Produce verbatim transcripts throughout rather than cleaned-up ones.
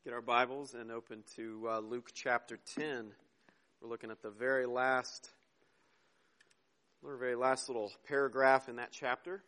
Get our Bibles and open to uh, Luke chapter ten. We're looking at the very last, the very last little paragraph in that chapter.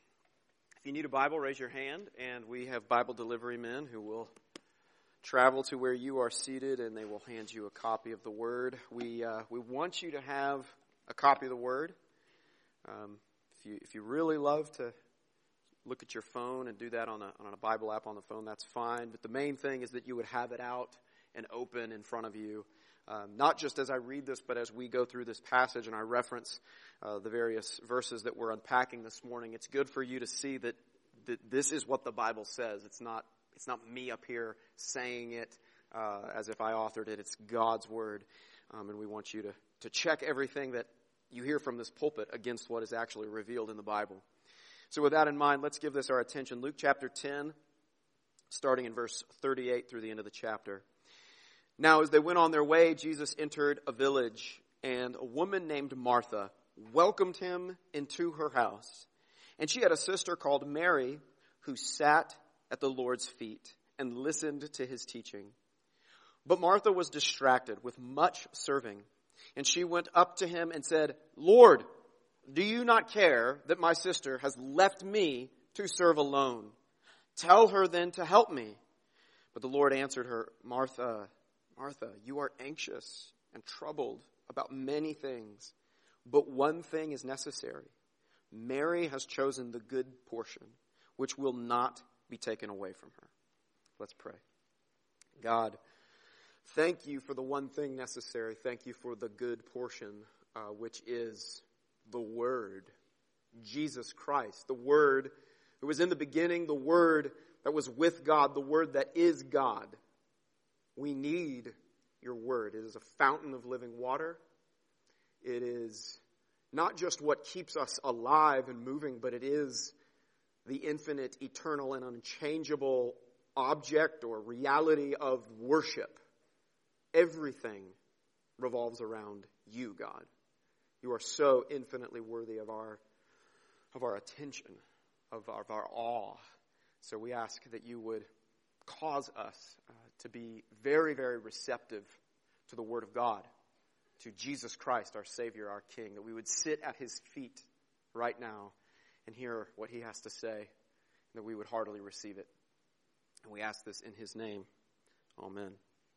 If you need a Bible, raise your hand, and we have Bible delivery men who will travel to where you are seated, and they will hand you a copy of the Word. We uh, we want you to have a copy of the Word. Um, if you if you really love to look at your phone and do that on a on a Bible app on the phone, that's fine. But the main thing is that you would have it out and open in front of you, um, not just as I read this, but as we go through this passage and I reference uh, the various verses that we're unpacking this morning. It's good for you to see that, that this is what the Bible says. It's not it's not me up here saying it uh, as if I authored it. It's God's Word, um, and we want you to to check everything that you hear from this pulpit against what is actually revealed in the Bible. So with that in mind, let's give this our attention. Luke chapter ten, starting in verse thirty-eight through the end of the chapter. Now, as they went on their way, Jesus entered a village, and a woman named Martha welcomed him into her house. And she had a sister called Mary, who sat at the Lord's feet and listened to his teaching. But Martha was distracted with much serving, and she went up to him and said, "Lord, do you not care that my sister has left me to serve alone? Tell her then to help me." But the Lord answered her, "Martha, Martha, you are anxious and troubled about many things, but one thing is necessary. Mary has chosen the good portion, which will not be taken away from her." Let's pray. God, thank you for the one thing necessary. Thank you for the good portion, uh, which is the Word, Jesus Christ, the Word who was in the beginning, the Word that was with God, the Word that is God. We need your Word. It is a fountain of living water. It is not just what keeps us alive and moving, but it is the infinite, eternal, and unchangeable object or reality of worship. Everything revolves around you, God. You are so infinitely worthy of our of our attention, of our, of our awe. So we ask that you would cause us uh, to be very, very receptive to the Word of God, to Jesus Christ, our Savior, our King, that we would sit at his feet right now and hear what he has to say, and that we would heartily receive it. And we ask this in his name. Amen.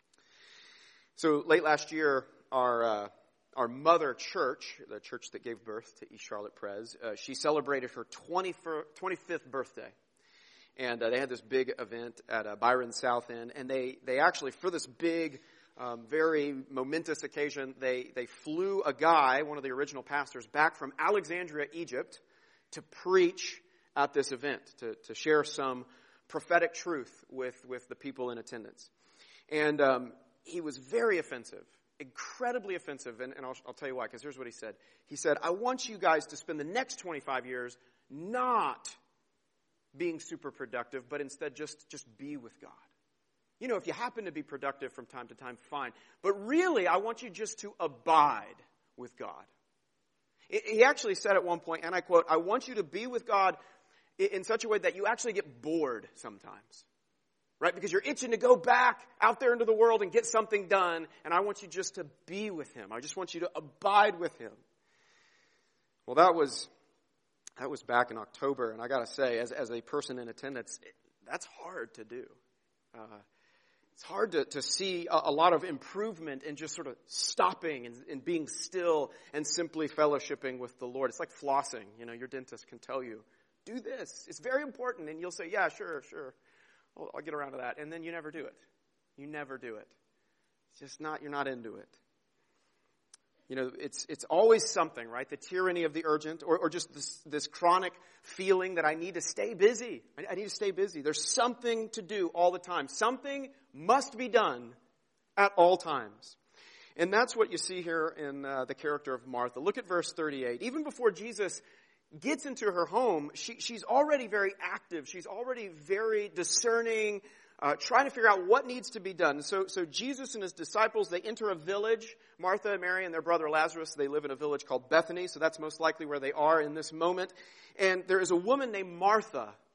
So late last year, our uh, Our mother church, the church that gave birth to East Charlotte Pres, uh, she celebrated her twenty-fifth birthday. And uh, they had this big event at uh, Byron South End. And they, they actually, for this big, um, very momentous occasion, they, they flew a guy, one of the original pastors, back from Alexandria, Egypt, to preach at this event, to, to share some prophetic truth with, with the people in attendance. And um, he was very offensive. Incredibly offensive, and, and I'll, I'll tell you why, because here's what he said. He said, "I want you guys to spend the next twenty-five years not being super productive, but instead just, just be with God. You know, if you happen to be productive from time to time, fine. But really, I want you just to abide with God." He actually said at one point, and I quote, "I want you to be with God in such a way that you actually get bored sometimes." Right? Because you're itching to go back out there into the world and get something done. And I want you just to be with him. I just want you to abide with him. Well, that was that was back in October. And I got to say, as, as a person in attendance, it, that's hard to do. Uh, it's hard to, to see a, a lot of improvement in just sort of stopping and, and being still and simply fellowshipping with the Lord. It's like flossing. You know, your dentist can tell you, do this. It's very important. And you'll say, yeah, sure, sure. Well, I'll get around to that. And then you never do it. You never do it. It's just not, you're not into it. You know, it's it's always something, right? The tyranny of the urgent, or, or just this, this chronic feeling that I need to stay busy. I, I need to stay busy. There's something to do all the time. Something must be done at all times. And that's what you see here in uh, the character of Martha. Look at verse thirty-eight. Even before Jesus gets into her home, she, she's already very active. She's already very discerning, uh, trying to figure out what needs to be done. So, so Jesus and his disciples, they enter a village. Martha and Mary and their brother Lazarus, they live in a village called Bethany. So that's most likely where they are in this moment. And there is a woman named Martha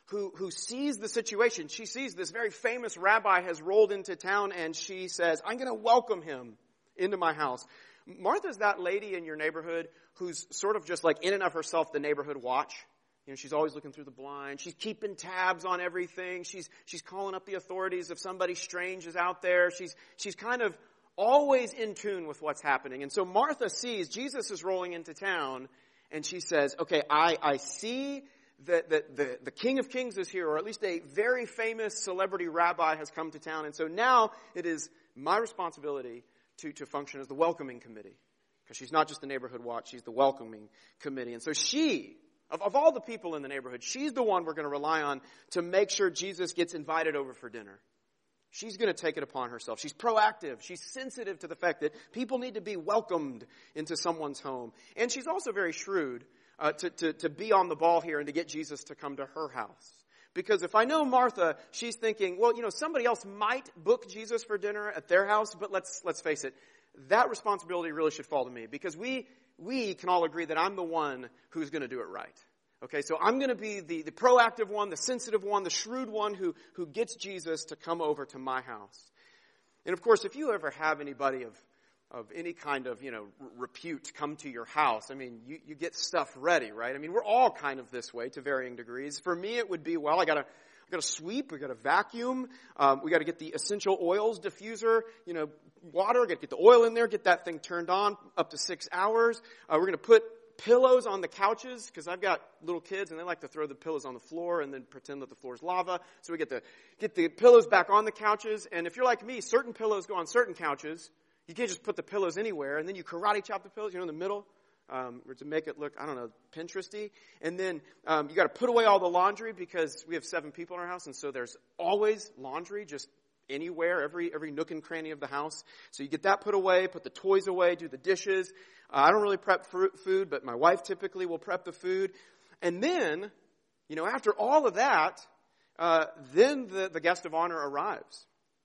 who, who sees the situation. She sees this very famous rabbi has rolled into town, and she says, I'm going to welcome him into my house. Martha's that lady in your neighborhood who's sort of just like in and of herself the neighborhood watch. You know, she's always looking through the blind. She's keeping tabs on everything. She's she's calling up the authorities if somebody strange is out there. She's she's kind of always in tune with what's happening. And so Martha sees Jesus is rolling into town, and she says, okay, I, I see that, that the, the King of Kings is here, or at least a very famous celebrity rabbi has come to town. And so now it is my responsibility to, to function as the welcoming committee. Because she's not just the neighborhood watch, she's the welcoming committee. And so she, of, of all the people in the neighborhood, she's the one we're going to rely on to make sure Jesus gets invited over for dinner. She's going to take it upon herself. She's proactive. She's sensitive to the fact that people need to be welcomed into someone's home. And she's also very shrewd uh, to, to, to be on the ball here and to get Jesus to come to her house. Because if I know Martha, she's thinking, well, you know, somebody else might book Jesus for dinner at their house, but let's let's face it, that responsibility really should fall to me. Because we we can all agree that I'm the one who's going to do it right. Okay, so I'm going to be the, the proactive one, the sensitive one, the shrewd one who, who gets Jesus to come over to my house. And of course, if you ever have anybody of, of any kind of, you know, repute come to your house, I mean, you, you get stuff ready, right? I mean, we're all kind of this way to varying degrees. For me, it would be, well, I got to I got to sweep, we got to vacuum, um, we got to get the essential oils diffuser, you know, water, got to get the oil in there, get that thing turned on up to six hours. Uh, we're going to put pillows on the couches, because I've got little kids and they like to throw the pillows on the floor and then pretend that the floor is lava. So we get the get the pillows back on the couches. And if you're like me, certain pillows go on certain couches. You can't just put the pillows anywhere. And then you karate chop the pillows, you know, in the middle, um, or to make it look, I don't know, Pinteresty. And then um, you got to put away all the laundry, because we have seven people in our house, and so there's always laundry just anywhere, every every nook and cranny of the house. So you get that put away, put the toys away, do the dishes. Uh, I don't really prep fruit, food, but my wife typically will prep the food. And then, you know, after all of that, uh, then the, the guest of honor arrives.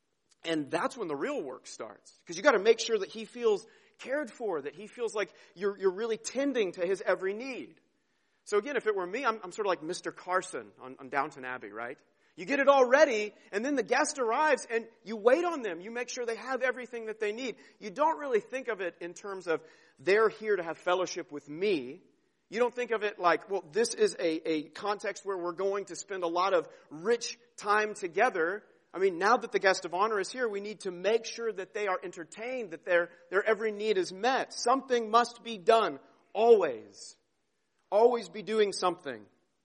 And that's when the real work starts. Because you got to make sure that he feels cared for, that he feels like you're you're really tending to his every need. So again, if it were me, I'm, I'm sort of like Mister Carson on, on Downton Abbey, right? You get it all ready, and then the guest arrives, and you wait on them. You make sure they have everything that they need. You don't really think of it in terms of, they're here to have fellowship with me. You don't think of it like, well, this is a, a context where we're going to spend a lot of rich time together. I mean, now that the guest of honor is here, we need to make sure that they are entertained, that their, their every need is met. Something must be done, always. Always be doing something.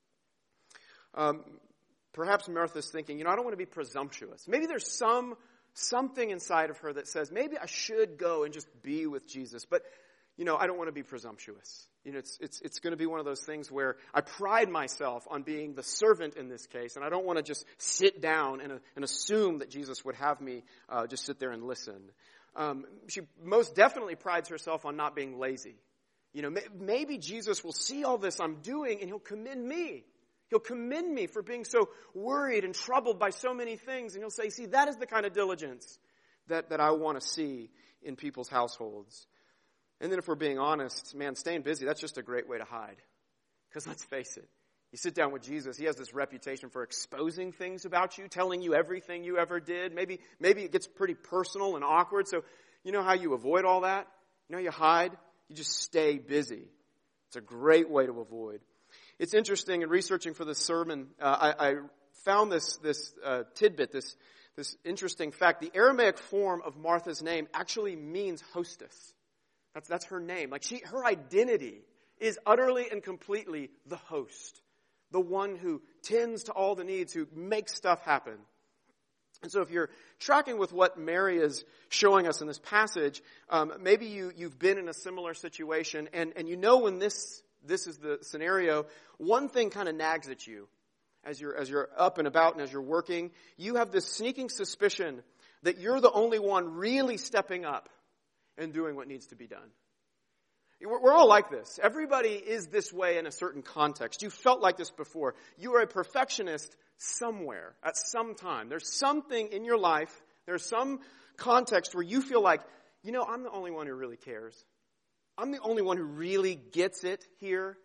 Um... Perhaps Martha's thinking, you know, I don't want to be presumptuous. Maybe there's some something inside of her that says, maybe I should go and just be with Jesus. But, you know, I don't want to be presumptuous. You know, it's it's it's going to be one of those things where I pride myself on being the servant in this case, and I don't want to just sit down and, uh, and assume that Jesus would have me uh, just sit there and listen. Um, she most definitely prides herself on not being lazy. You know, may, maybe Jesus will see all this I'm doing, and he'll commend me. He'll commend me for being so worried and troubled by so many things. And he'll say, see, that is the kind of diligence that, that I want to see in people's households. And then if we're being honest, man, staying busy, that's just a great way to hide. Because let's face it, you sit down with Jesus, he has this reputation for exposing things about you, telling you everything you ever did. Maybe, maybe it gets pretty personal and awkward. So you know how you avoid all that? You know how you hide? You just stay busy. It's a great way to avoid. It's interesting, in researching for this sermon, uh, I, I found this this uh, tidbit, this this interesting fact. The Aramaic form of Martha's name actually means hostess. That's that's her name. Like she, her identity is utterly and completely the host, the one who tends to all the needs, who makes stuff happen. And so if you're tracking with what Mary is showing us in this passage, um, maybe you, you've been in a similar situation, and, and you know when this this is the scenario, one thing kind of nags at you as you're as you're up and about and as you're working. You have this sneaking suspicion that you're the only one really stepping up and doing what needs to be done. We're, we're all like this. Everybody is this way in a certain context. You felt like this before. You are a perfectionist somewhere at some time. There's something in your life, there's some context where you feel like, you know, I'm the only one who really cares. I'm the only one who really gets it here.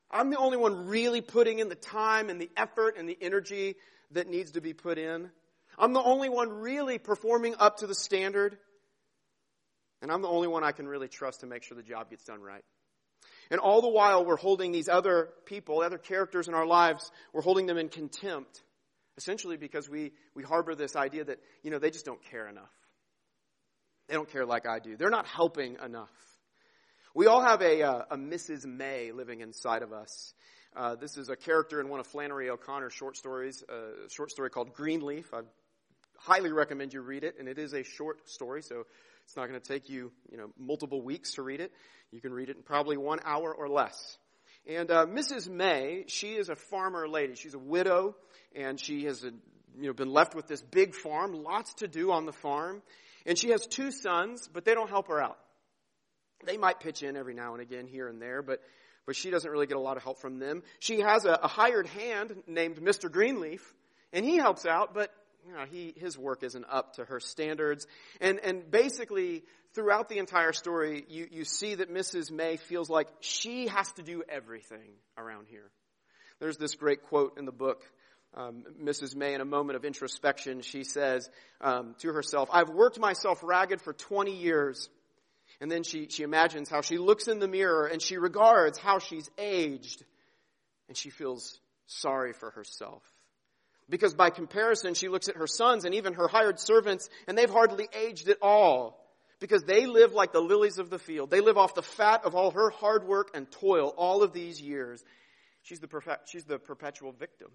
I'm the only one really putting in the time and the effort and the energy that needs to be put in. I'm the only one really performing up to the standard. And I'm the only one I can really trust to make sure the job gets done right. And all the while we're holding these other people, other characters in our lives, we're holding them in contempt. Essentially because we, we harbor this idea that, you know, they just don't care enough. They don't care like I do. They're not helping enough. We all have a, uh, a Missus May living inside of us. Uh, this is a character in one of Flannery O'Connor's short stories, a short story called Greenleaf. I highly recommend you read it, and it is a short story, so it's not going to take you, you know, multiple weeks to read it. You can read it in probably one hour or less. And uh, Missus May, she is a farmer lady. She's a widow, and she has, a, you know, been left with this big farm, lots to do on the farm. And she has two sons, but they don't help her out. They might pitch in every now and again here and there, but but she doesn't really get a lot of help from them. She has a, a hired hand named Mister Greenleaf, and he helps out, but you know, he his work isn't up to her standards. And and basically, throughout the entire story, you, you see that Missus May feels like she has to do everything around here. There's this great quote in the book. Um, Missus May, in a moment of introspection, she says um, to herself, I've worked myself ragged for twenty years. And then she, she imagines how she looks in the mirror and she regards how she's aged. And she feels sorry for herself. Because by comparison, she looks at her sons and even her hired servants, and they've hardly aged at all. Because they live like the lilies of the field. They live off the fat of all her hard work and toil all of these years. She's the perfect, she's the perpetual victim.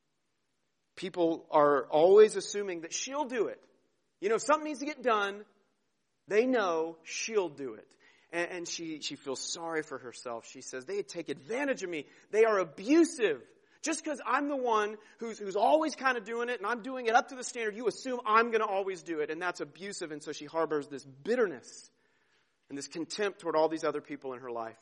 People are always assuming that she'll do it. You know, something needs to get done. They know she'll do it. And, and she, she feels sorry for herself. She says, they take advantage of me. They are abusive. Just because I'm the one who's, who's always kind of doing it and I'm doing it up to the standard, you assume I'm going to always do it. And that's abusive. And so she harbors this bitterness and this contempt toward all these other people in her life.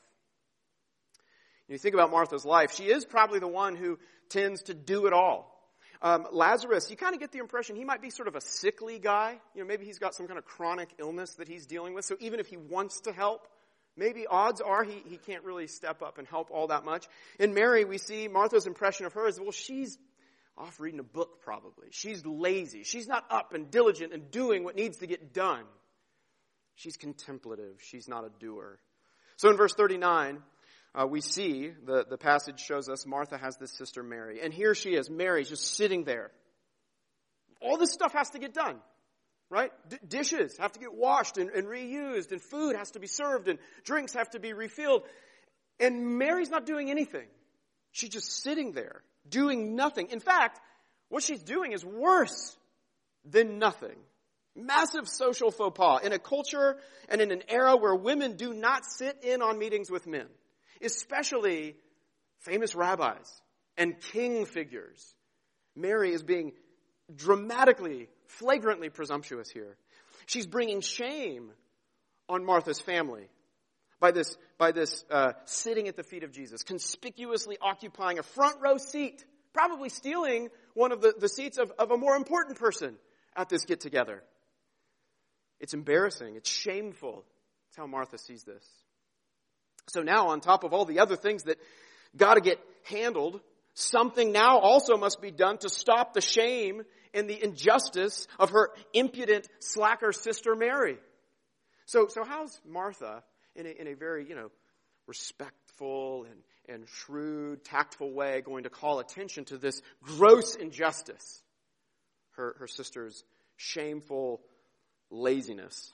You think about Martha's life. She is probably the one who tends to do it all. Um, Lazarus, you kind of get the impression he might be sort of a sickly guy. You know, maybe he's got some kind of chronic illness that he's dealing with. So even if he wants to help, maybe odds are he, he can't really step up and help all that much. In Mary, we see Martha's impression of her as, well, she's off reading a book probably. She's lazy. She's not up and diligent and doing what needs to get done. She's contemplative. She's not a doer. So in verse thirty-nine, Uh, we see, the, the passage shows us Martha has this sister Mary. And here she is, Mary, just sitting there. All this stuff has to get done, right? D- dishes have to get washed and, and reused, and food has to be served, and drinks have to be refilled. And Mary's not doing anything. She's just sitting there, doing nothing. In fact, what she's doing is worse than nothing. Massive social faux pas in a culture and in an era where women do not sit in on meetings with men. Especially famous rabbis and king figures. Mary is being dramatically, flagrantly presumptuous here. She's bringing shame on Martha's family by this, by this uh, sitting at the feet of Jesus, conspicuously occupying a front row seat, probably stealing one of the, the seats of, of a more important person at this get-together. It's embarrassing. It's shameful. That's how Martha sees this. So now, on top of all the other things that got to get handled, something now also must be done to stop the shame and the injustice of her impudent slacker sister Mary. So, so how's Martha, in a, in a very, you know, respectful and, and shrewd, tactful way, going to call attention to this gross injustice? Her, her sister's shameful laziness.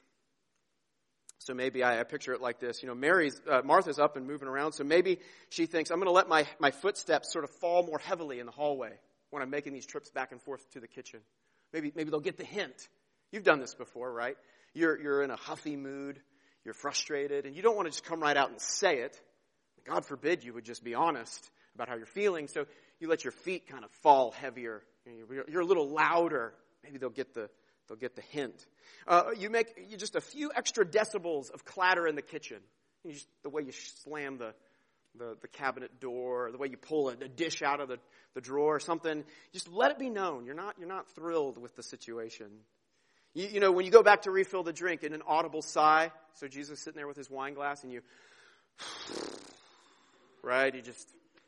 So maybe I, I picture it like this. You know, Mary's, uh, Martha's up and moving around, so maybe she thinks, I'm going to let my, my footsteps sort of fall more heavily in the hallway when I'm making these trips back and forth to the kitchen. Maybe maybe they'll get the hint. You've done this before, right? You're, you're in a huffy mood, you're frustrated, and you don't want to just come right out and say it. God forbid you would just be honest about how you're feeling, so you let your feet kind of fall heavier. You're, you're a little louder. Maybe they'll get the They'll get the hint. Uh, you make you just a few extra decibels of clatter in the kitchen. You just, the way you slam the, the, the cabinet door, the way you pull a, a dish out of the, the drawer or something. Just let it be known. You're not, you're not thrilled with the situation. You, you know, when you go back to refill the drink in an audible sigh, so Jesus is sitting there with his wine glass and you, right, you just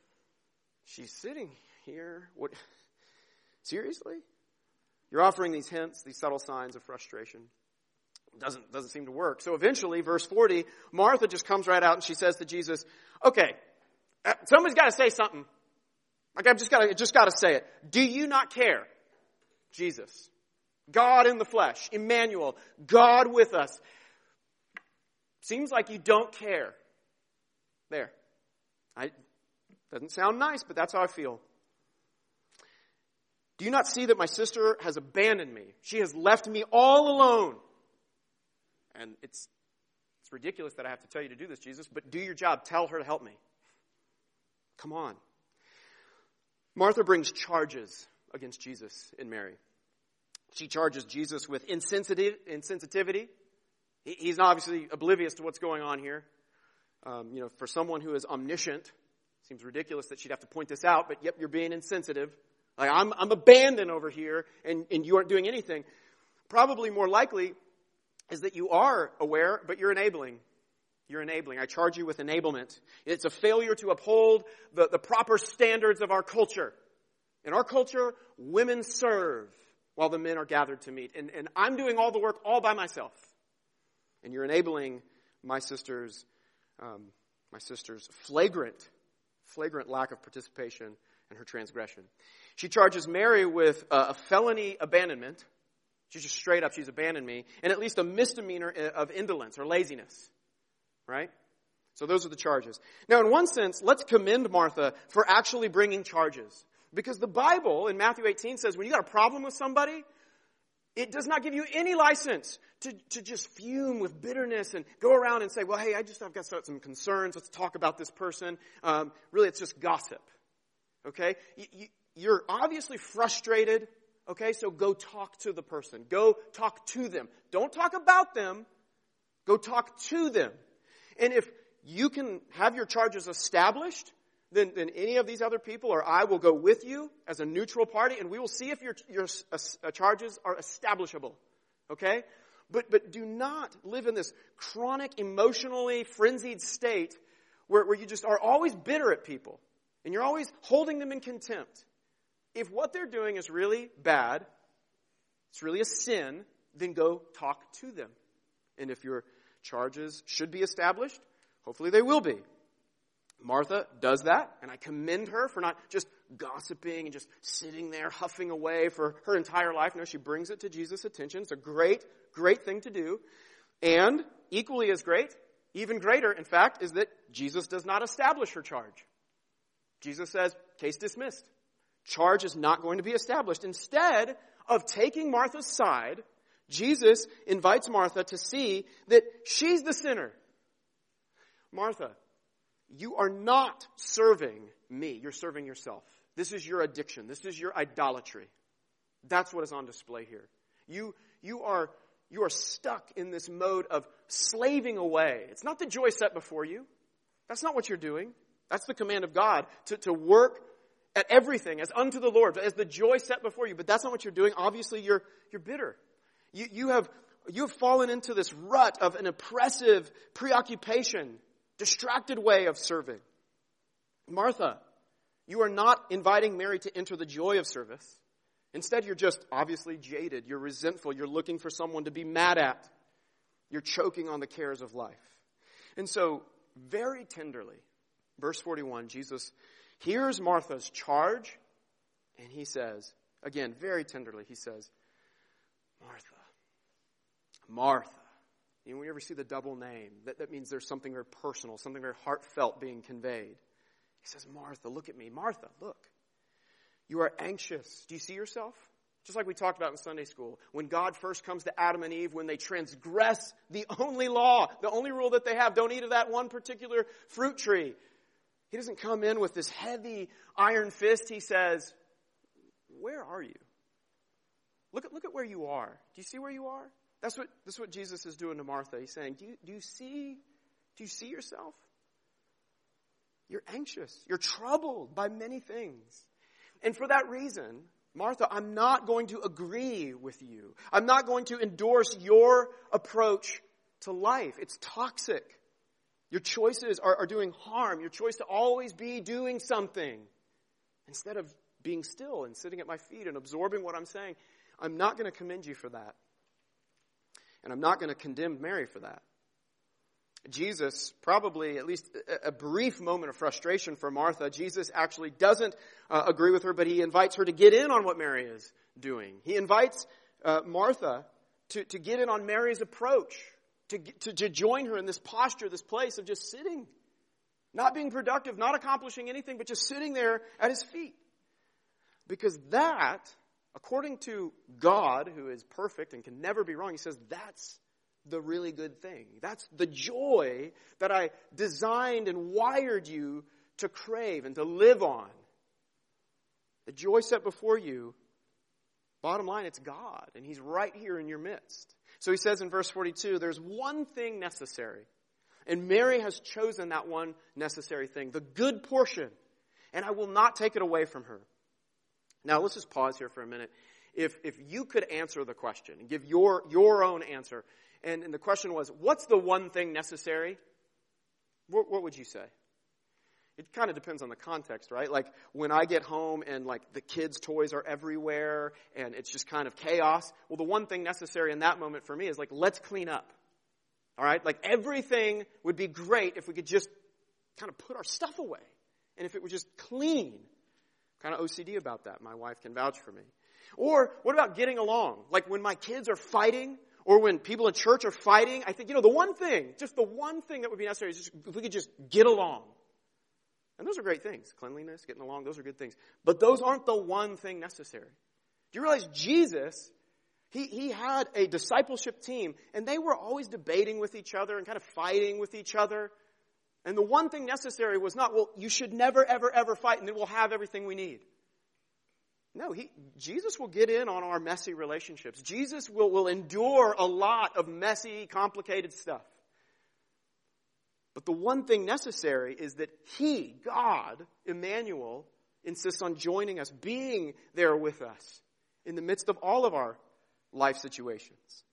she's sitting here. What? Seriously? You're offering these hints, these subtle signs of frustration. Doesn't, doesn't seem to work. So eventually, verse forty, Martha just comes right out and she says to Jesus, okay, somebody's got to say something. Like, I've just got to, just got to say it. Do you not care? Jesus. God in the flesh. Emmanuel. God with us. Seems like you don't care. There. I, doesn't sound nice, but that's how I feel. Do you not see that my sister has abandoned me? She has left me all alone. And it's, it's ridiculous that I have to tell you to do this, Jesus, but do your job. Tell her to help me. Come on. Martha brings charges against Jesus and Mary. She charges Jesus with insensitive, insensitivity. He, he's obviously oblivious to what's going on here. Um, you know, for someone who is omniscient, it seems ridiculous that she'd have to point this out, but yep, you're being insensitive. Like, I'm, I'm abandoned over here, and, and you aren't doing anything. Probably more likely is that you are aware, but you're enabling. You're enabling. I charge you with enablement. It's a failure to uphold the, the proper standards of our culture. In our culture, women serve while the men are gathered to meet. And, and I'm doing all the work all by myself. And you're enabling my sister's, um, my sister's flagrant, flagrant lack of participation in her transgression. She charges Mary with uh, a felony abandonment. She's just straight up, she's abandoned me. And at least a misdemeanor of indolence or laziness. Right? So those are the charges. Now, in one sense, let's commend Martha for actually bringing charges. Because the Bible in Matthew eighteen says when you got a problem with somebody, it does not give you any license to, to just fume with bitterness and go around and say, well, hey, I just I've got some concerns. Let's talk about this person. Um, really, it's just gossip. Okay? You, you, you're obviously frustrated. Okay? So go talk to the person. Go talk to them. Don't talk about them. Go talk to them. And if you can have your charges established, then, then any of these other people or I will go with you as a neutral party, and we will see if your, your uh, charges are establishable. Okay? But, but do not live in this chronic, emotionally frenzied state where, where you just are always bitter at people. And you're always holding them in contempt. If what they're doing is really bad, it's really a sin, then go talk to them. And if your charges should be established, hopefully they will be. Martha does that, and I commend her for not just gossiping and just sitting there huffing away for her entire life. No, she brings it to Jesus' attention. It's a great, great thing to do. And equally as great, even greater, in fact, is that Jesus does not establish her charge. Jesus says, case dismissed. Charge is not going to be established. Instead of taking Martha's side, Jesus invites Martha to see that she's the sinner. Martha, you are not serving me. You're serving yourself. This is your addiction. This is your idolatry. That's what is on display here. You, you are, you are stuck in this mode of slaving away. It's not the joy set before you. That's not what you're doing. That's the command of God, to, to work at everything as unto the Lord, as the joy set before you. But that's not what you're doing. Obviously, you're, you're bitter. You, you have, you have fallen into this rut of an oppressive preoccupation, distracted way of serving. Martha, you are not inviting Mary to enter the joy of service. Instead, you're just obviously jaded. You're resentful. You're looking for someone to be mad at. You're choking on the cares of life. And so, very tenderly, verse forty-one, Jesus hears Martha's charge, and he says, again, very tenderly, he says, Martha, Martha. You know, when you ever see the double name, that, that means there's something very personal, something very heartfelt being conveyed. He says, Martha, look at me. Martha, look. You are anxious. Do you see yourself? Just like we talked about in Sunday school. When God first comes to Adam and Eve, when they transgress the only law, the only rule that they have, don't eat of that one particular fruit tree. He doesn't come in with this heavy iron fist. He says, where are you? Look at, look at where you are. Do you see where you are? That's what, that's what Jesus is doing to Martha. He's saying, do you, do you see, do you see yourself? You're anxious. You're troubled by many things. And for that reason, Martha, I'm not going to agree with you. I'm not going to endorse your approach to life. It's toxic. Your choices are, are doing harm. Your choice to always be doing something. instead of being still and sitting at my feet and absorbing what I'm saying. I'm not going to commend you for that. And I'm not going to condemn Mary for that. Jesus, probably at least a brief moment of frustration for Martha, Jesus actually doesn't uh, agree with her, but he invites her to get in on what Mary is doing. He invites uh, Martha to, to get in on Mary's approach, to, to, to join her in this posture, this place of just sitting, not being productive, not accomplishing anything, but just sitting there at his feet. Because that, according to God, who is perfect and can never be wrong, he says that's the really good thing. That's the joy that I designed and wired you to crave and to live on. The joy set before you, bottom line, it's God, and he's right here in your midst. So he says in verse forty-two, there's one thing necessary, and Mary has chosen that one necessary thing, the good portion, and I will not take it away from her. Now, let's just pause here for a minute. If if you could answer the question and give your, your own answer, and, and the question was, what's the one thing necessary? What, what would you say? It kind of depends on the context, right? Like when I get home and like the kids' toys are everywhere and it's just kind of chaos. Well, the one thing necessary in that moment for me is like, let's clean up. All right? Like everything would be great if we could just kind of put our stuff away. And if it was just clean. Kind of O C D about that. My wife can vouch for me. Or what about getting along? Like when my kids are fighting or when people in church are fighting, I think, you know, the one thing, just the one thing that would be necessary is just if we could just get along. And those are great things. Cleanliness, getting along, those are good things. But those aren't the one thing necessary. Do you realize Jesus, he, he had a discipleship team, and they were always debating with each other and kind of fighting with each other. And the one thing necessary was not, well, you should never, ever, ever fight, and then we'll have everything we need. No, he, Jesus will get in on our messy relationships. Jesus will, will endure a lot of messy, complicated stuff. But the one thing necessary is that he, God, Emmanuel, insists on joining us, being there with us in the midst of all of our life situations.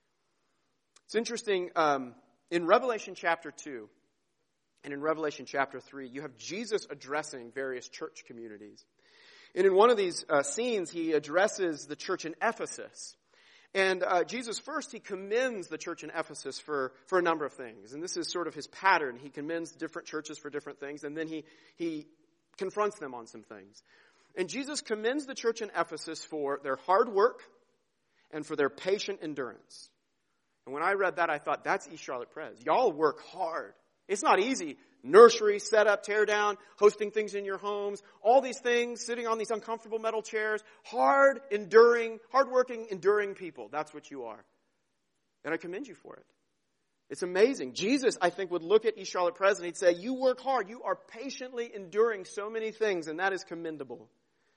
It's interesting, um, in Revelation chapter two and in Revelation chapter three, you have Jesus addressing various church communities. And in one of these uh, scenes, he addresses the church in Ephesus. And uh, Jesus, first, he commends the church in Ephesus for, for a number of things. And this is sort of his pattern. He commends different churches for different things, and then he, he confronts them on some things. And Jesus commends the church in Ephesus for their hard work and for their patient endurance. And when I read that, I thought, that's East Charlotte Pres. Y'all work hard. It's not easy. Nursery, set up, tear down, hosting things in your homes, all these things, sitting on these uncomfortable metal chairs, hard, enduring, hardworking, enduring people. That's what you are. And I commend you for it. It's amazing. Jesus, I think, would look at East Charlotte Pres and he'd say, you work hard. You are patiently enduring so many things, and that is commendable.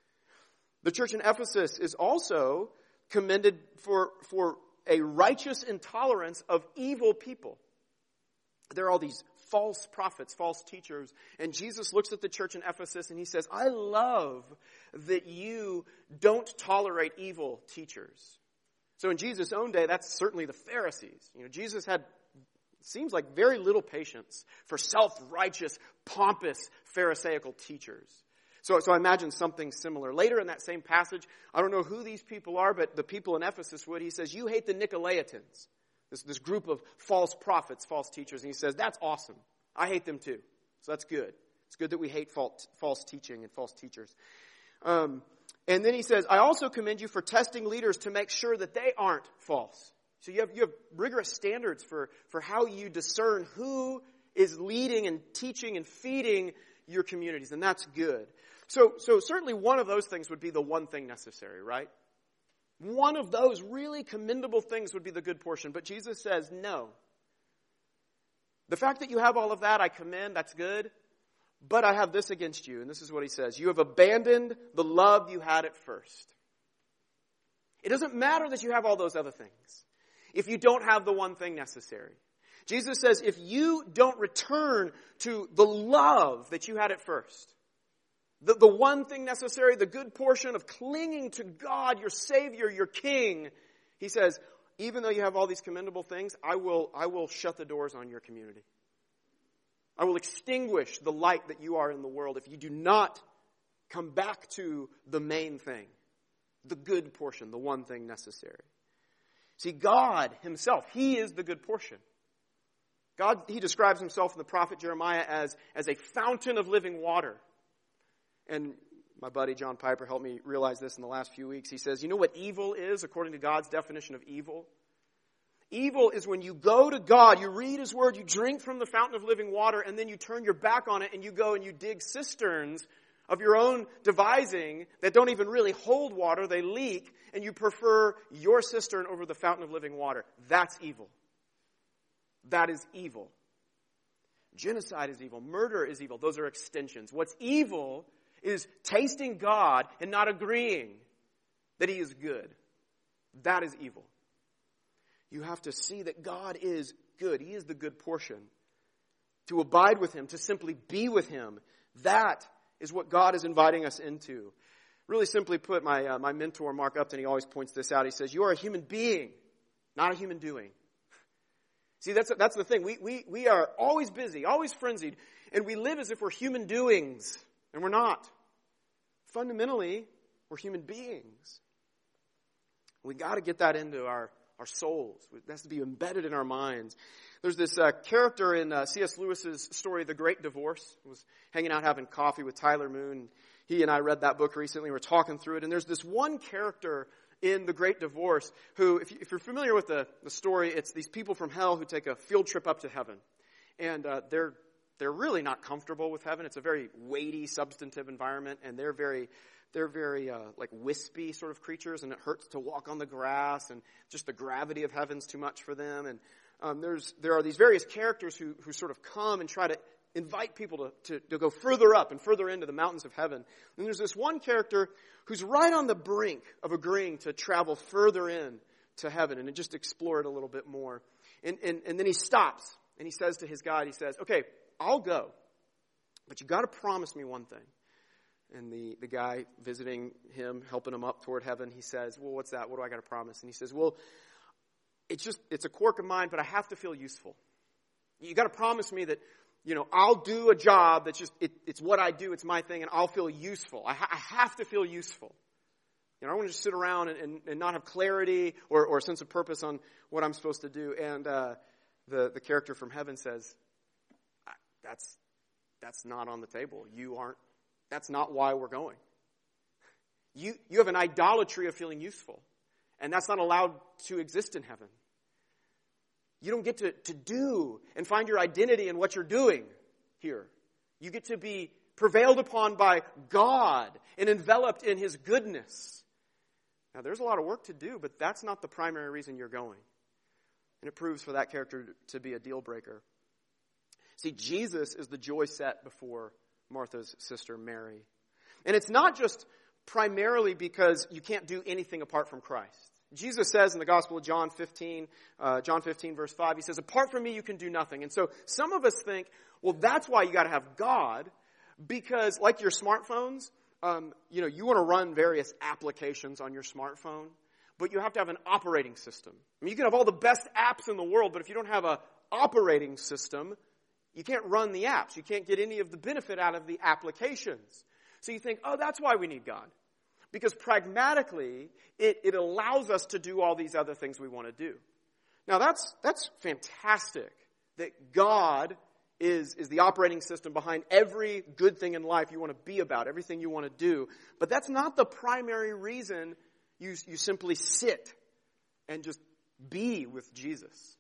The church in Ephesus is also commended for, for a righteous intolerance of evil people. There are all these false prophets, false teachers. And Jesus looks at the church in Ephesus and he says, I love that you don't tolerate evil teachers. So in Jesus' own day, that's certainly the Pharisees. You know, Jesus had, seems like very little patience for self-righteous, pompous, Pharisaical teachers. So, so I imagine something similar. Later in that same passage, I don't know who these people are, but the people in Ephesus would. He says, you hate the Nicolaitans. This, this group of false prophets, false teachers. And he says, that's awesome. I hate them too. So that's good. It's good that we hate false, false teaching and false teachers. Um, and then he says, I also commend you for testing leaders to make sure that they aren't false. So you have, you have rigorous standards for, for how you discern who is leading and teaching and feeding your communities. And that's good. So, so certainly one of those things would be the one thing necessary, right? One of those really commendable things would be the good portion. But Jesus says, no. The fact that you have all of that, I commend, that's good. But I have this against you. And this is what he says. You have abandoned the love you had at first. It doesn't matter that you have all those other things if you don't have the one thing necessary. Jesus says, if you don't return to the love that you had at first, The, the one thing necessary, the good portion of clinging to God, your Savior, your King, he says, even though you have all these commendable things, I will, I will shut the doors on your community. I will extinguish the light that you are in the world if you do not Come back to the main thing, the good portion, the one thing necessary. See, God himself, he is the good portion. God, he describes himself in the prophet Jeremiah as, as a fountain of living water. And my buddy John Piper helped me realize this in the last few weeks. He says, you know what evil is according to God's definition of evil? Evil is when you go to God, you read his word, you drink from the fountain of living water, and then you turn your back on it and you go and you dig cisterns of your own devising that don't even really hold water, they leak, and you prefer your cistern over the fountain of living water. That's evil. That is evil. Genocide is evil. Murder is evil. Those are extensions. What's evil is tasting God and not agreeing that he is good. That is evil. You have to see that God is good. He is the good portion. To abide with him, to simply be with him, that is what God is inviting us into. Really simply put, my uh, my mentor, Mark Upton, he always points this out. He says, you are a human being, not a human doing. See, that's that's the thing. We, we, we are always busy, always frenzied, and we live as if we're human doings, and we're not. Fundamentally, we're human beings. We got to get that into our, our souls. It has to be embedded in our minds. There's this uh, character in uh, C S Lewis's story, The Great Divorce. I was hanging out having coffee with Tyler Moon. He and I read that book recently. We're talking through it. And there's this one character in The Great Divorce who, if, you, if you're familiar with the, the story, it's these people from hell who take a field trip up to heaven. And uh, they're they're really not comfortable with heaven. It's a very weighty, substantive environment. And they're very... They're very, uh, like, wispy sort of creatures, and it hurts to walk on the grass, and just the gravity of heaven's too much for them. And um, there's there are these various characters who, who sort of come and try to invite people to, to, to go further up and further into the mountains of heaven. And there's this one character who's right on the brink of agreeing to travel further in to heaven and just explore it a little bit more. And, and, and then he stops, and he says to his guide, he says, okay, I'll go, but you got to promise me one thing. And the, the guy visiting him, helping him up toward heaven, he says, well, what's that? What do I got to promise? And he says, well, it's just, it's a quirk of mine, but I have to feel useful. You got to promise me that, you know, I'll do a job that's just, it, it's what I do, it's my thing, and I'll feel useful. I, ha- I have to feel useful. You know, I don't want to just sit around and, and, and not have clarity or, or a sense of purpose on what I'm supposed to do. And uh, the, the character from heaven says, that's, that's not on the table. You aren't. That's not why we're going. You, you have an idolatry of feeling useful, and that's not allowed to exist in heaven. You don't get to, to do and find your identity in what you're doing here. You get to be prevailed upon by God and enveloped in his goodness. Now, there's a lot of work to do, but that's not the primary reason you're going. And it proves for that character to be a deal breaker. See, Jesus is the joy set before Martha's sister Mary. And it's not just primarily because you can't do anything apart from Christ. Jesus says in the Gospel of John fifteen, uh, John fifteen verse five, he says, apart from me you can do nothing. And so some of us think, well, that's why you got to have God, because like your smartphones, um, you know, you want to run various applications on your smartphone, but you have to have an operating system. I mean, you can have all the best apps in the world, but if you don't have an operating system, you can't run the apps. You can't get any of the benefit out of the applications. So you think, oh, that's why we need God. Because pragmatically, it, it allows us to do all these other things we want to do. Now, that's that's fantastic that God is, is the operating system behind every good thing in life you want to be about, everything you want to do. But that's not the primary reason you, you simply sit and just be with Jesus.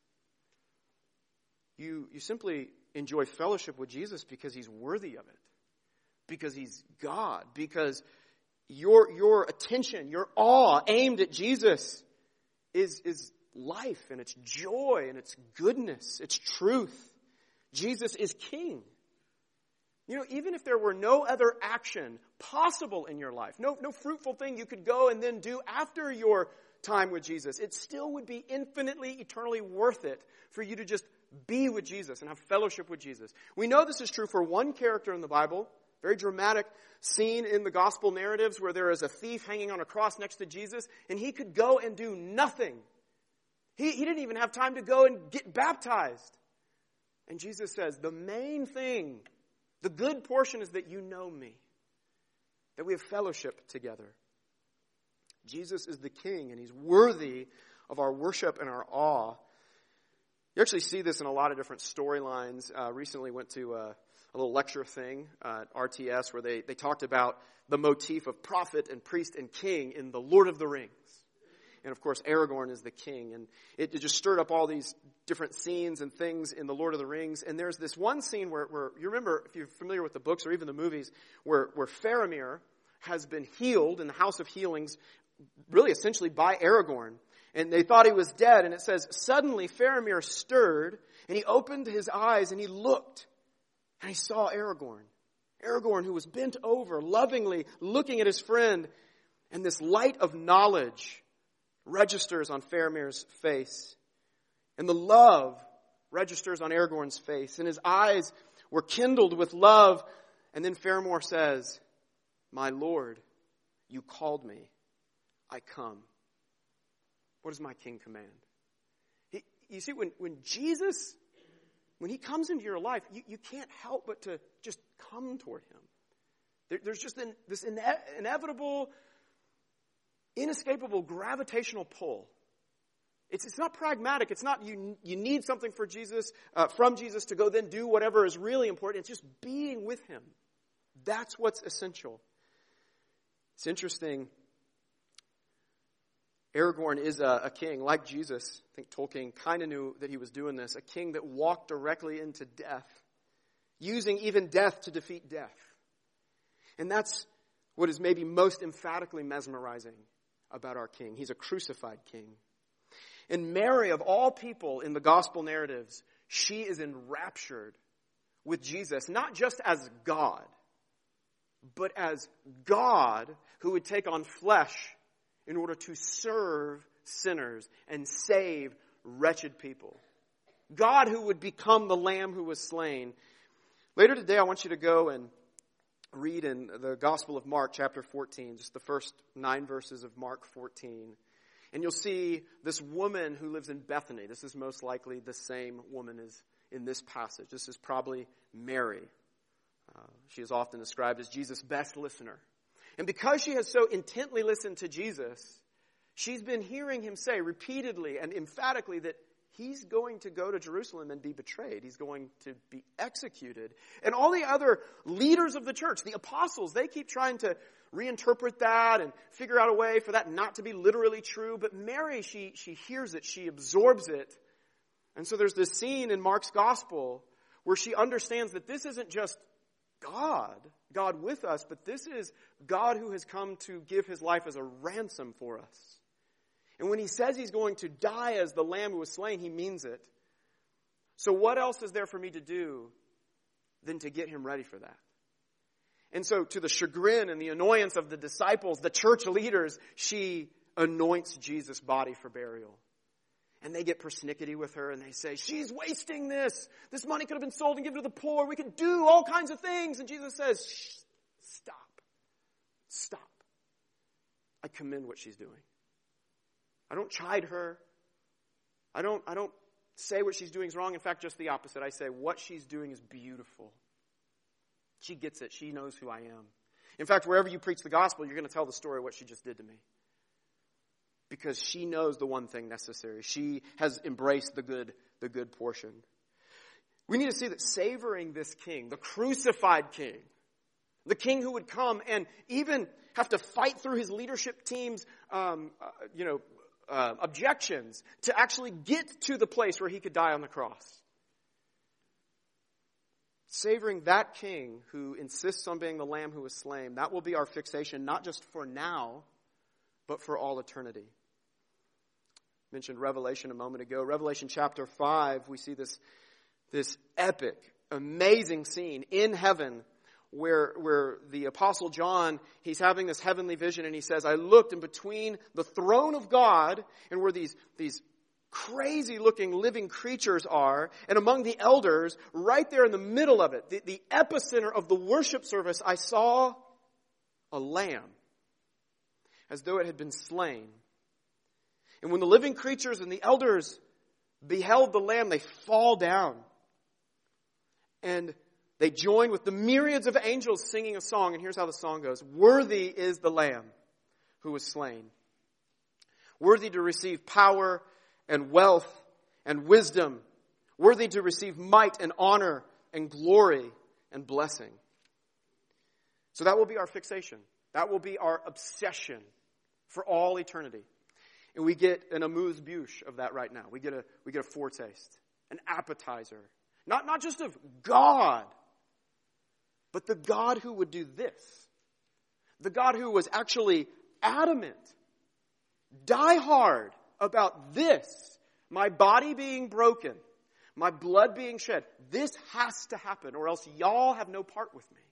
You, you simply enjoy fellowship with Jesus because he's worthy of it, because he's God, because your your attention, your awe aimed at Jesus is, is life, and it's joy, and it's goodness, it's truth. Jesus is King. You know, even if there were no other action possible in your life, no, no fruitful thing you could go and then do after your time with Jesus, it still would be infinitely, eternally worth it for you to just be with Jesus and have fellowship with Jesus. We know this is true for one character in the Bible, very dramatic scene in the gospel narratives where there is a thief hanging on a cross next to Jesus, and he could go and do nothing. He, he didn't even have time to go and get baptized. And Jesus says, the main thing, the good portion is that you know me, that we have fellowship together. Jesus is the King, and he's worthy of our worship and our awe. You actually see this in a lot of different storylines. Uh, recently went to a, a little lecture thing uh, at R T S where they, they talked about the motif of prophet and priest and king in The Lord of the Rings. And of course, Aragorn is the king. And it, it just stirred up all these different scenes and things in The Lord of the Rings. And there's this one scene where, where you remember, if you're familiar with the books or even the movies, where, where Faramir has been healed in the House of Healings, really essentially by Aragorn. And they thought he was dead. And it says, suddenly Faramir stirred, and he opened his eyes, and he looked, and he saw Aragorn. Aragorn, who was bent over, lovingly looking at his friend. And this light of knowledge registers on Faramir's face. And the love registers on Aragorn's face. And his eyes were kindled with love. And then Faramir says, my Lord, you called me. I come. What does my King command? He, you see, when, when Jesus, when he comes into your life, you, you can't help but to just come toward him. There, there's just an, this ine- inevitable, inescapable gravitational pull. It's, it's not pragmatic. It's not you, you need something for Jesus, uh, from Jesus to go then do whatever is really important. It's just being with him. That's what's essential. It's interesting. Aragorn is a, a king like Jesus. I think Tolkien kind of knew that he was doing this. A king that walked directly into death, using even death to defeat death. And that's what is maybe most emphatically mesmerizing about our king. He's a crucified king. And Mary, of all people in the gospel narratives, she is enraptured with Jesus, not just as God, but as God who would take on flesh in order to serve sinners and save wretched people. God who would become the Lamb who was slain. Later today, I want you to go and read in the Gospel of Mark, chapter fourteen, just the first nine verses of Mark fourteen. And you'll see this woman who lives in Bethany. This is most likely the same woman as in this passage. This is probably Mary. Uh, she is often described as Jesus' best listener. And because she has so intently listened to Jesus, she's been hearing him say repeatedly and emphatically that he's going to go to Jerusalem and be betrayed. He's going to be executed. And all the other leaders of the church, the apostles, they keep trying to reinterpret that and figure out a way for that not to be literally true. But Mary, she, she hears it. She absorbs it. And so there's this scene in Mark's gospel where she understands that this isn't just God, God with us, but this is God who has come to give his life as a ransom for us. And when he says he's going to die as the Lamb who was slain, he means it. So what else is there for me to do than to get him ready for that? And so to the chagrin and the annoyance of the disciples, the church leaders, she anoints Jesus' body for burial. And they get persnickety with her and they say, she's wasting this. This money could have been sold and given to the poor. We could do all kinds of things. And Jesus says, Shh, stop. Stop. I commend what she's doing. I don't chide her. I don't, I don't say what she's doing is wrong. In fact, just the opposite. I say what she's doing is beautiful. She gets it. She knows who I am. In fact, wherever you preach the gospel, you're going to tell the story of what she just did to me. Because she knows the one thing necessary. She has embraced the good, the good portion. We need to see that savoring this king, the crucified king, the king who would come and even have to fight through his leadership team's, um, uh, you know, uh, objections to actually get to the place where he could die on the cross. Savoring that king who insists on being the Lamb who was slain, that will be our fixation, not just for now, but for all eternity. I mentioned Revelation a moment ago. Revelation chapter five, we see this, this epic, amazing scene in heaven where, where the Apostle John, he's having this heavenly vision and he says, I looked and between the throne of God and where these, these crazy looking living creatures are, and among the elders, right there in the middle of it, the, the epicenter of the worship service, I saw a lamb as though it had been slain. And when the living creatures and the elders beheld the lamb, they fall down. And They join with the myriads of angels singing a song. And here's how the song goes. Worthy is the Lamb who was slain. Worthy to receive power and wealth and wisdom. Worthy to receive might and honor and glory and blessing. So that will be our fixation. That will be our obsession for all eternity. And we get an amuse-bouche of that right now. We get a we get a foretaste, an appetizer. Not, not just of God, but the God who would do this. The God who was actually adamant, die hard about this. My body being broken, my blood being shed. This has to happen or else y'all have no part with me.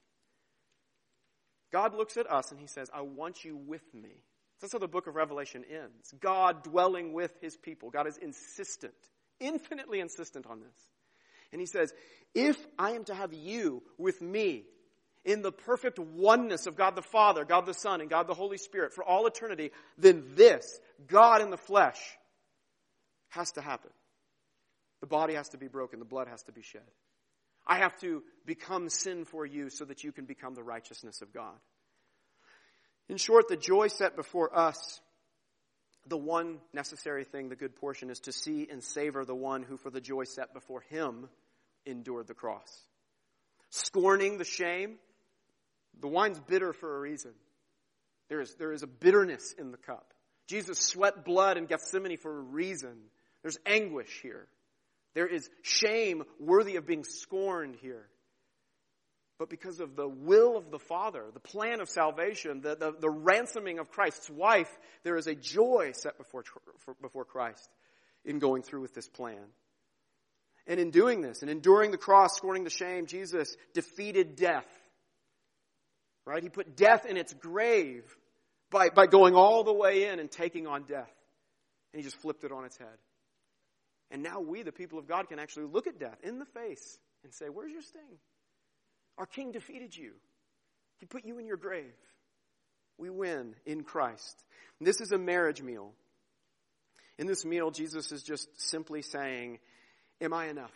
God looks at us and he says, I want you with me. That's how the book of Revelation ends. God dwelling with his people. God is insistent, infinitely insistent on this. And he says, if I am to have you with me in the perfect oneness of God the Father, God the Son, and God the Holy Spirit for all eternity, then this, God in the flesh, has to happen. The body has to be broken. The blood has to be shed. I have to become sin for you so that you can become the righteousness of God. In short, the joy set before us, the one necessary thing, the good portion, is to see and savor the one who for the joy set before him endured the cross. Scorning the shame, the wine's bitter for a reason. There is, there is a bitterness in the cup. Jesus sweat blood in Gethsemane for a reason. There's anguish here. There is shame worthy of being scorned here. But because of the will of the Father, the plan of salvation, the, the, the ransoming of Christ's wife, there is a joy set before, before Christ in going through with this plan. And in doing this, and enduring the cross, scorning the shame, Jesus defeated death. Right? He put death in its grave by, by going all the way in and taking on death. And he just flipped it on its head. And now we, the people of God, can actually look at death in the face and say, where's your sting? Our King defeated you. He put you in your grave. We win in Christ. And this is a marriage meal. In this meal, Jesus is just simply saying, am I enough?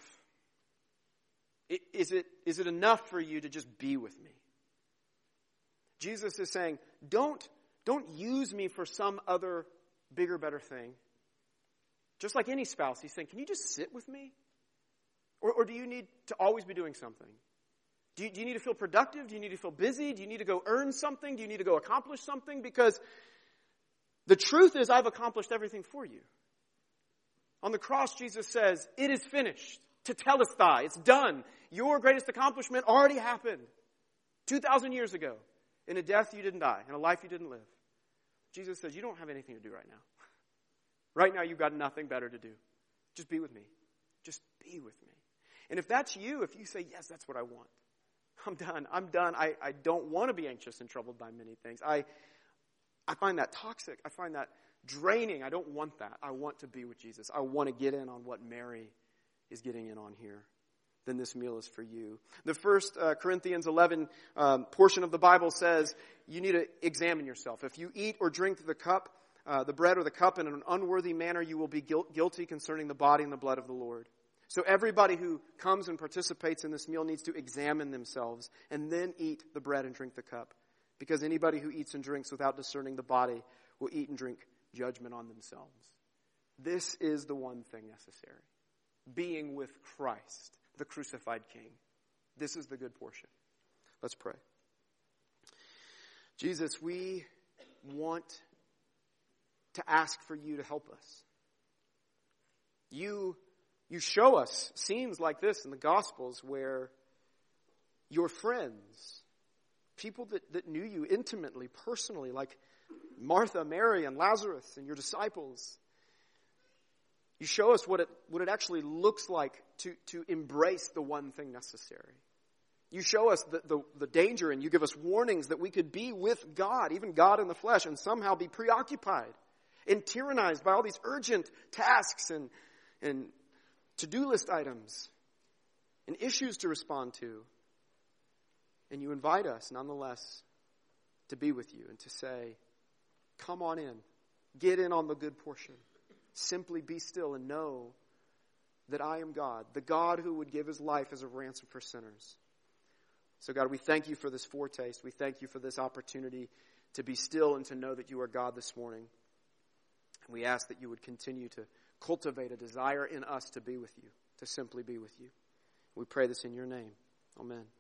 Is it, is it enough for you to just be with me? Jesus is saying, don't, don't use me for some other bigger, better thing. Just like any spouse, he's saying, can you just sit with me? Or, or do you need to always be doing something? Do you, do you need to feel productive? Do you need to feel busy? Do you need to go earn something? Do you need to go accomplish something? Because the truth is, I've accomplished everything for you. On the cross, Jesus says, it is finished. Tetelestai, it's done. Your greatest accomplishment already happened two thousand years ago in a death you didn't die, in a life you didn't live. Jesus says, you don't have anything to do right now. Right now, you've got nothing better to do. Just be with me. Just be with me. And if that's you, if you say, yes, that's what I want. I'm done. I'm done. I, I don't want to be anxious and troubled by many things. I, I find that toxic. I find that draining. I don't want that. I want to be with Jesus. I want to get in on what Mary is getting in on here. Then this meal is for you. The first uh, Corinthians eleven um, portion of the Bible says you need to examine yourself. If you eat or drink the cup, uh, the bread or the cup in an unworthy manner, you will be guilt- guilty concerning the body and the blood of the Lord. So everybody who comes and participates in this meal needs to examine themselves and then eat the bread and drink the cup. Because anybody who eats and drinks without discerning the body will eat and drink judgment on themselves. This is the one thing necessary. Being with Christ, the crucified King. This is the good portion. Let's pray. Jesus, we want to ask for you to help us. You You show us scenes like this in the Gospels where your friends, people that, that knew you intimately, personally, like Martha, Mary, and Lazarus, and your disciples, you show us what it, what it actually looks like to, to embrace the one thing necessary. You show us the, the, the danger, and you give us warnings that we could be with God, even God in the flesh, and somehow be preoccupied and tyrannized by all these urgent tasks and and to-do list items and issues to respond to. And you invite us, nonetheless, to be with you and to say, come on in. Get in on the good portion. Simply be still and know that I am God, the God who would give his life as a ransom for sinners. So God, we thank you for this foretaste. We thank you for this opportunity to be still and to know that you are God this morning. And we ask that you would continue to cultivate a desire in us to be with you, to simply be with you. We pray this in your name. Amen.